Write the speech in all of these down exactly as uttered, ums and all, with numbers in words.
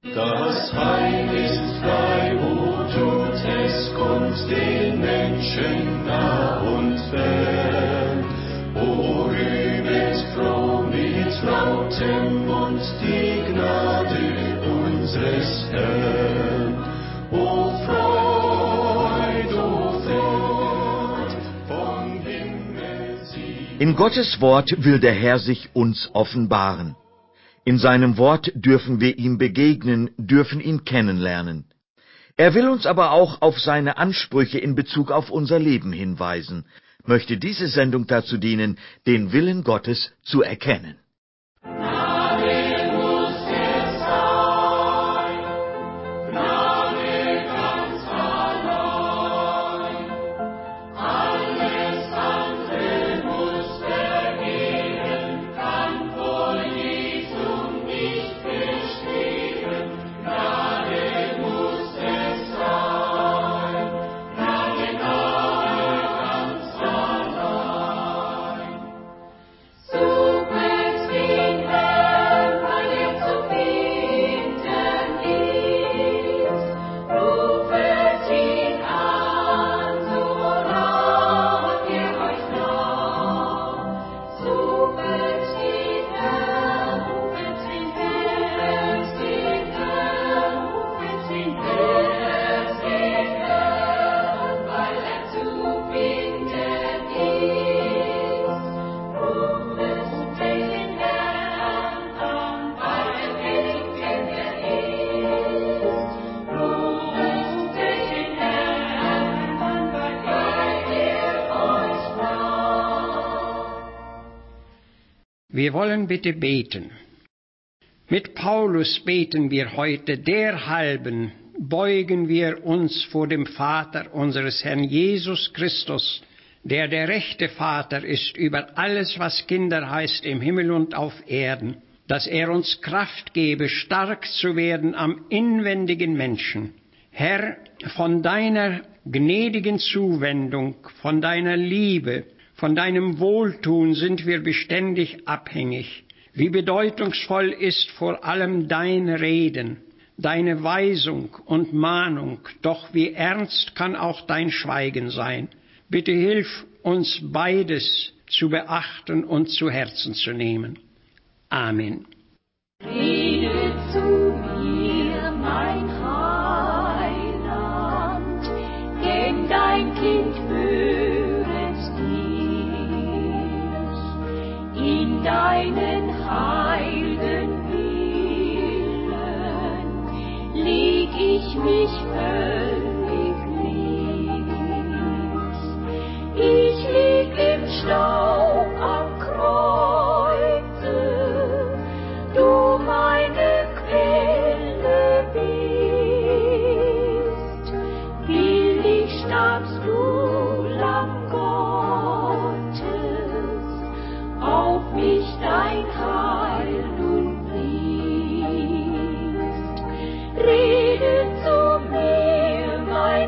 Das Heil ist frei, wo tut es Kund den Menschen nah und fern. O rühmet froh mit lautem Mund die Gnade unseres Herrn. O Freud, o Freud, vom Himmel sie. In Gottes Wort will der Herr sich uns offenbaren. In seinem Wort dürfen wir ihm begegnen, dürfen ihn kennenlernen. Er will uns aber auch auf seine Ansprüche in Bezug auf unser Leben hinweisen, möchte diese Sendung dazu dienen, den Willen Gottes zu erkennen. Wir wollen bitte beten. Mit Paulus beten wir heute, derhalben beugen wir uns vor dem Vater unseres Herrn Jesus Christus, der der rechte Vater ist über alles, was Kinder heißt im Himmel und auf Erden, dass er uns Kraft gebe, stark zu werden am inwendigen Menschen. Herr, von deiner gnädigen Zuwendung, von deiner Liebe, von deinem Wohltun sind wir beständig abhängig. Wie bedeutungsvoll ist vor allem dein Reden, deine Weisung und Mahnung, doch wie ernst kann auch dein Schweigen sein. Bitte hilf uns beides zu beachten und zu Herzen zu nehmen. Amen. Rede zu mir, mein Heiland, denn dein Kind höret dich. In deinen heiligen Willen leg ich mich völlig nieds. Ich lieg im Staub am Kreuze, du meine Quelle bist. Billig starbst du, Lamm Gottes, auf mich dein Heil nun brichst. Rede zu mir, mein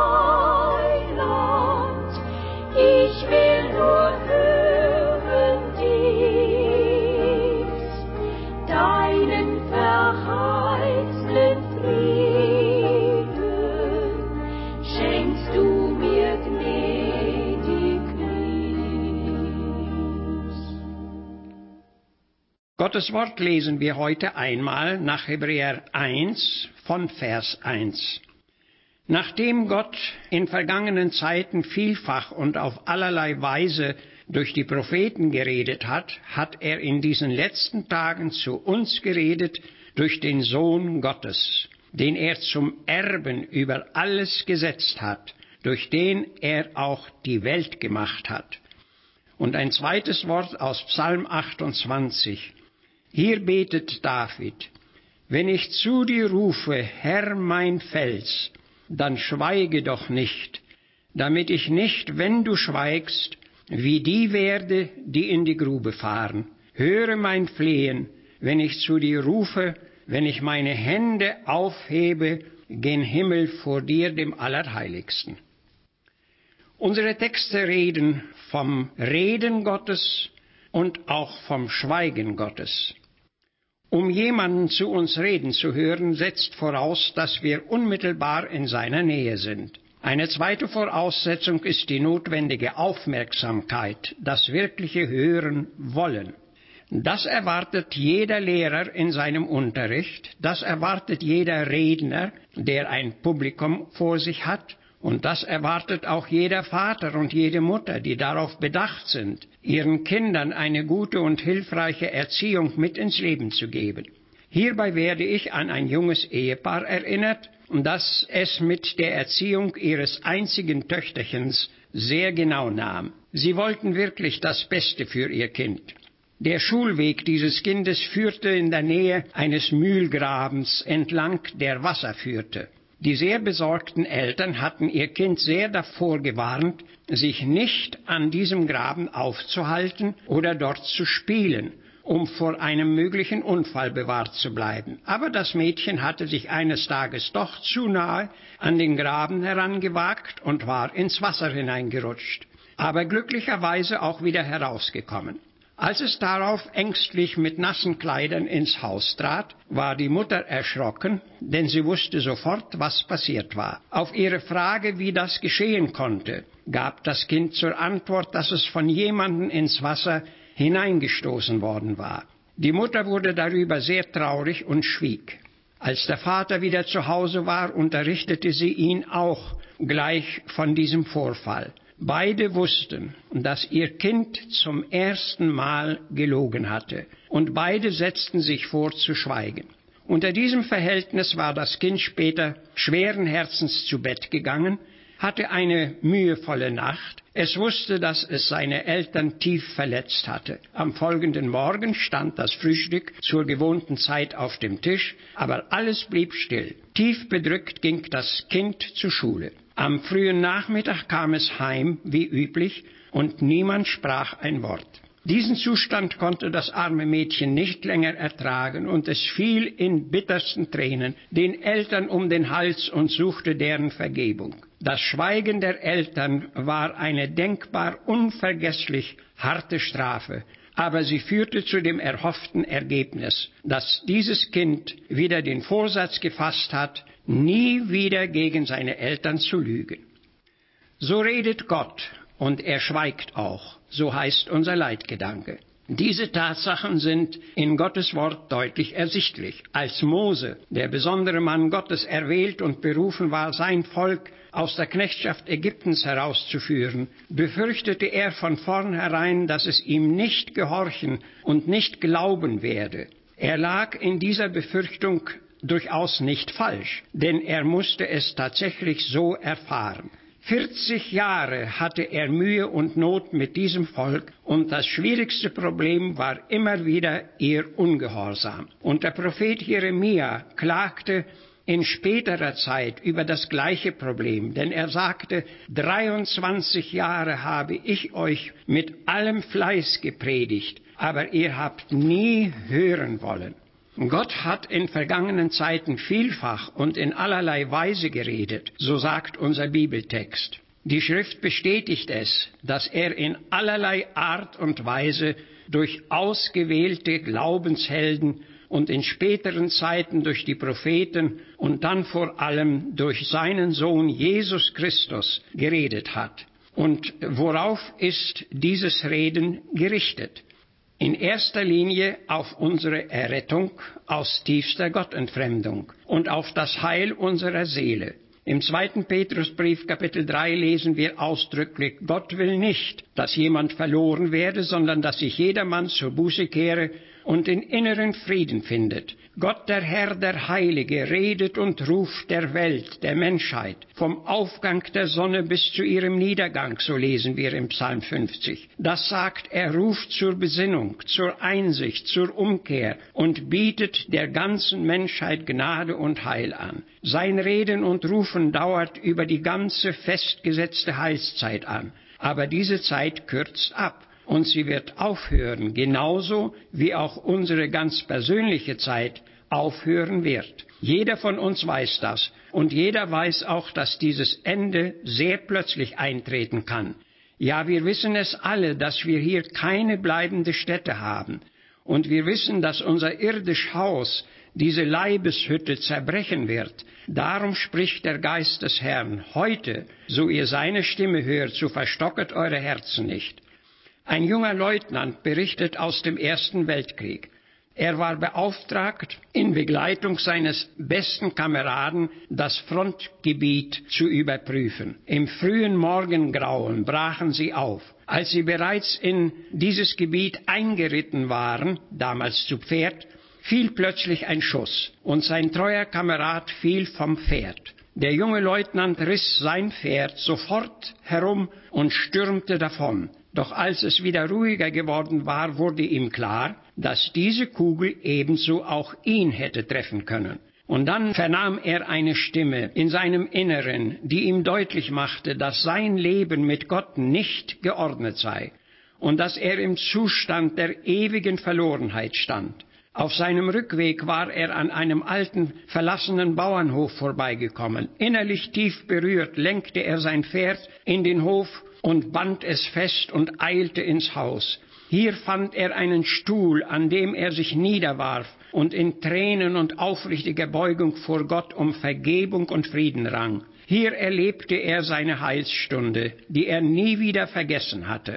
Heiland, ich will nur hören dies, deinen verheißenen Frieden schenkst du mir gnädiglich. Gottes Wort lesen wir heute einmal nach Hebräer eins von Vers eins. Nachdem Gott in vergangenen Zeiten vielfach und auf allerlei Weise durch die Propheten geredet hat, hat er in diesen letzten Tagen zu uns geredet durch den Sohn Gottes, den er zum Erben über alles gesetzt hat, durch den er auch die Welt gemacht hat. Und ein zweites Wort aus Psalm achtundzwanzig. Hier betet David: Wenn ich zu dir rufe, Herr mein Fels, dann schweige doch nicht, damit ich nicht, wenn du schweigst, wie die werde, die in die Grube fahren. Höre mein Flehen, wenn ich zu dir rufe, wenn ich meine Hände aufhebe gen Himmel vor dir, dem Allerheiligsten. Unsere Texte reden vom Reden Gottes und auch vom Schweigen Gottes. Um jemanden zu uns reden zu hören, setzt voraus, dass wir unmittelbar in seiner Nähe sind. Eine zweite Voraussetzung ist die notwendige Aufmerksamkeit, das wirkliche Hören wollen. Das erwartet jeder Lehrer in seinem Unterricht, das erwartet jeder Redner, der ein Publikum vor sich hat, und das erwartet auch jeder Vater und jede Mutter, die darauf bedacht sind, ihren Kindern eine gute und hilfreiche Erziehung mit ins Leben zu geben. Hierbei werde ich an ein junges Ehepaar erinnert, das es mit der Erziehung ihres einzigen Töchterchens sehr genau nahm. Sie wollten wirklich das Beste für ihr Kind. Der Schulweg dieses Kindes führte in der Nähe eines Mühlgrabens entlang, der Wasser führte. Die sehr besorgten Eltern hatten ihr Kind sehr davor gewarnt, sich nicht an diesem Graben aufzuhalten oder dort zu spielen, um vor einem möglichen Unfall bewahrt zu bleiben. Aber das Mädchen hatte sich eines Tages doch zu nahe an den Graben herangewagt und war ins Wasser hineingerutscht, aber glücklicherweise auch wieder herausgekommen. Als es darauf ängstlich mit nassen Kleidern ins Haus trat, war die Mutter erschrocken, denn sie wusste sofort, was passiert war. Auf ihre Frage, wie das geschehen konnte, gab das Kind zur Antwort, dass es von jemandem ins Wasser hineingestoßen worden war. Die Mutter wurde darüber sehr traurig und schwieg. Als der Vater wieder zu Hause war, unterrichtete sie ihn auch gleich von diesem Vorfall. Beide wussten, dass ihr Kind zum ersten Mal gelogen hatte, und beide setzten sich vor zu schweigen. Unter diesem Verhältnis war das Kind später schweren Herzens zu Bett gegangen, hatte eine mühevolle Nacht. Es wusste, dass es seine Eltern tief verletzt hatte. Am folgenden Morgen stand das Frühstück zur gewohnten Zeit auf dem Tisch, aber alles blieb still. Tief bedrückt ging das Kind zur Schule. Am frühen Nachmittag kam es heim, wie üblich, und niemand sprach ein Wort. Diesen Zustand konnte das arme Mädchen nicht länger ertragen, und es fiel in bittersten Tränen den Eltern um den Hals und suchte deren Vergebung. Das Schweigen der Eltern war eine denkbar unvergesslich harte Strafe, aber sie führte zu dem erhofften Ergebnis, dass dieses Kind wieder den Vorsatz gefasst hat, nie wieder gegen seine Eltern zu lügen. So redet Gott, und er schweigt auch, so heißt unser Leitgedanke. Diese Tatsachen sind in Gottes Wort deutlich ersichtlich. Als Mose, der besondere Mann Gottes, erwählt und berufen war, sein Volk aus der Knechtschaft Ägyptens herauszuführen, befürchtete er von vornherein, dass es ihm nicht gehorchen und nicht glauben werde. Er lag in dieser Befürchtung durchaus nicht falsch, denn er musste es tatsächlich so erfahren. vierzig Jahre hatte er Mühe und Not mit diesem Volk, und das schwierigste Problem war immer wieder ihr Ungehorsam. Und der Prophet Jeremia klagte in späterer Zeit über das gleiche Problem, denn er sagte, dreiundzwanzig Jahre habe ich euch mit allem Fleiß gepredigt, aber ihr habt nie hören wollen. Gott hat in vergangenen Zeiten vielfach und in allerlei Weise geredet, so sagt unser Bibeltext. Die Schrift bestätigt es, dass er in allerlei Art und Weise durch ausgewählte Glaubenshelden und in späteren Zeiten durch die Propheten und dann vor allem durch seinen Sohn Jesus Christus geredet hat. Und worauf ist dieses Reden gerichtet? In erster Linie auf unsere Errettung aus tiefster Gottentfremdung und auf das Heil unserer Seele. Im zweiten Petrusbrief, Kapitel drei, lesen wir ausdrücklich, Gott will nicht, dass jemand verloren werde, sondern dass sich jedermann zur Buße kehre und den inneren Frieden findet. Gott, der Herr, der Heilige, redet und ruft der Welt, der Menschheit, vom Aufgang der Sonne bis zu ihrem Niedergang, so lesen wir im Psalm fünfzig. Das sagt, er ruft zur Besinnung, zur Einsicht, zur Umkehr und bietet der ganzen Menschheit Gnade und Heil an. Sein Reden und Rufen dauert über die ganze festgesetzte Heilszeit an, aber diese Zeit kürzt ab. Und sie wird aufhören, genauso wie auch unsere ganz persönliche Zeit aufhören wird. Jeder von uns weiß das, und jeder weiß auch, dass dieses Ende sehr plötzlich eintreten kann. Ja, wir wissen es alle, dass wir hier keine bleibende Stätte haben Und wir wissen, dass unser irdisches Haus, diese Leibeshütte, zerbrechen wird. Darum spricht der Geist des Herrn: Heute, so ihr seine Stimme hört, so verstocket eure Herzen nicht. Ein junger Leutnant berichtet aus dem Ersten Weltkrieg. Er war beauftragt, in Begleitung seines besten Kameraden das Frontgebiet zu überprüfen. Im frühen Morgengrauen brachen sie auf. Als sie bereits in dieses Gebiet eingeritten waren, damals zu Pferd, fiel plötzlich ein Schuss und sein treuer Kamerad fiel vom Pferd. Der junge Leutnant riss sein Pferd sofort herum und stürmte davon. Doch als es wieder ruhiger geworden war, wurde ihm klar, dass diese Kugel ebenso auch ihn hätte treffen können. Und dann vernahm er eine Stimme in seinem Inneren, die ihm deutlich machte, dass sein Leben mit Gott nicht geordnet sei und dass er im Zustand der ewigen Verlorenheit stand. Auf seinem Rückweg war er an einem alten, verlassenen Bauernhof vorbeigekommen. Innerlich tief berührt lenkte er sein Pferd in den Hof und band es fest und eilte ins Haus. Hier fand er einen Stuhl, an dem er sich niederwarf und in Tränen und aufrichtiger Beugung vor Gott um Vergebung und Frieden rang. Hier erlebte er seine Heilsstunde, die er nie wieder vergessen hatte.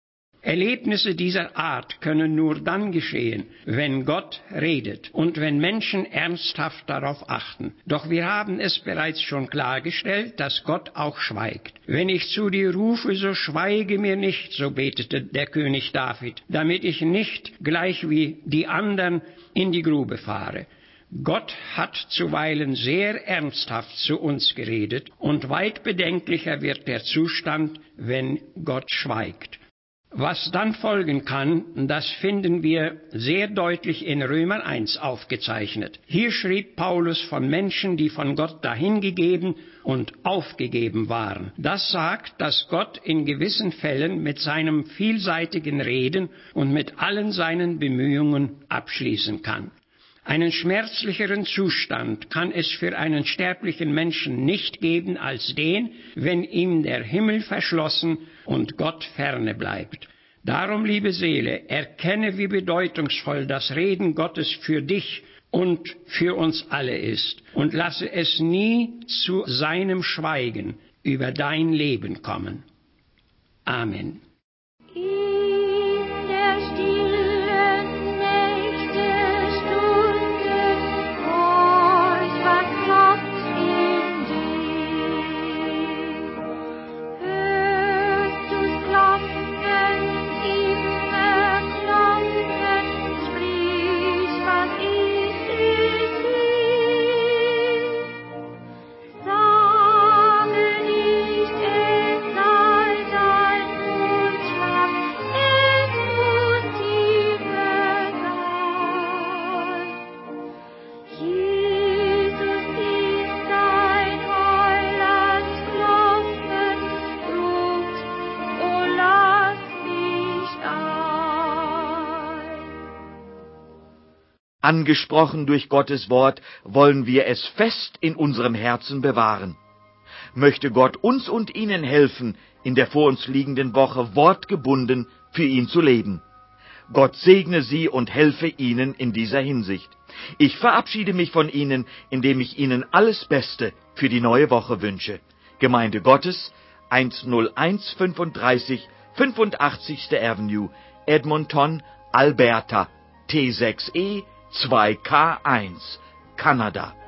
Erlebnisse dieser Art können nur dann geschehen, wenn Gott redet und wenn Menschen ernsthaft darauf achten. Doch wir haben es bereits schon klargestellt, dass Gott auch schweigt. Wenn ich zu dir rufe, so schweige mir nicht, so betete der König David, damit ich nicht gleich wie die anderen in die Grube fahre. Gott hat zuweilen sehr ernsthaft zu uns geredet und weit bedenklicher wird der Zustand, wenn Gott schweigt. Was dann folgen kann, das finden wir sehr deutlich in Römer eins aufgezeichnet. Hier schrieb Paulus von Menschen, die von Gott dahingegeben und aufgegeben waren. Das sagt, dass Gott in gewissen Fällen mit seinem vielseitigen Reden und mit allen seinen Bemühungen abschließen kann. Einen schmerzlicheren Zustand kann es für einen sterblichen Menschen nicht geben als den, wenn ihm der Himmel verschlossen und Gott ferne bleibt. Darum, liebe Seele, erkenne, wie bedeutungsvoll das Reden Gottes für dich und für uns alle ist und lasse es nie zu seinem Schweigen über dein Leben kommen. Amen. Angesprochen durch Gottes Wort, wollen wir es fest in unserem Herzen bewahren. Möchte Gott uns und Ihnen helfen, in der vor uns liegenden Woche wortgebunden für ihn zu leben. Gott segne Sie und helfe Ihnen in dieser Hinsicht. Ich verabschiede mich von Ihnen, indem ich Ihnen alles Beste für die neue Woche wünsche. Gemeinde Gottes, eins null eins fünfunddreißig fünfundachtzigste Avenue, Edmonton, Alberta, T sechs E zwei K eins, Kanada.